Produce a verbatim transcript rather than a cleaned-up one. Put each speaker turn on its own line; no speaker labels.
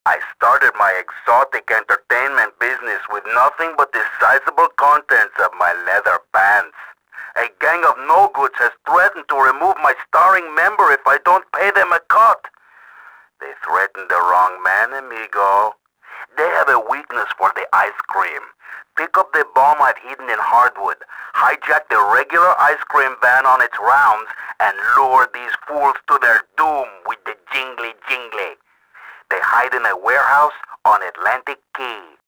I started my exotic entertainment business with nothing but the sizable contents of my leather pants. A gang of no-goods has threatened to remove my starring member if I don't pay them a cut. They threatened the wrong man, amigo. They have a weakness for the ice cream. Pick up the bomb I've hidden in hardwood, hijack the regular ice cream van on its rounds, and lure these fools to their doom with the jingly jingly. They hide in a warehouse on Atlantic Key.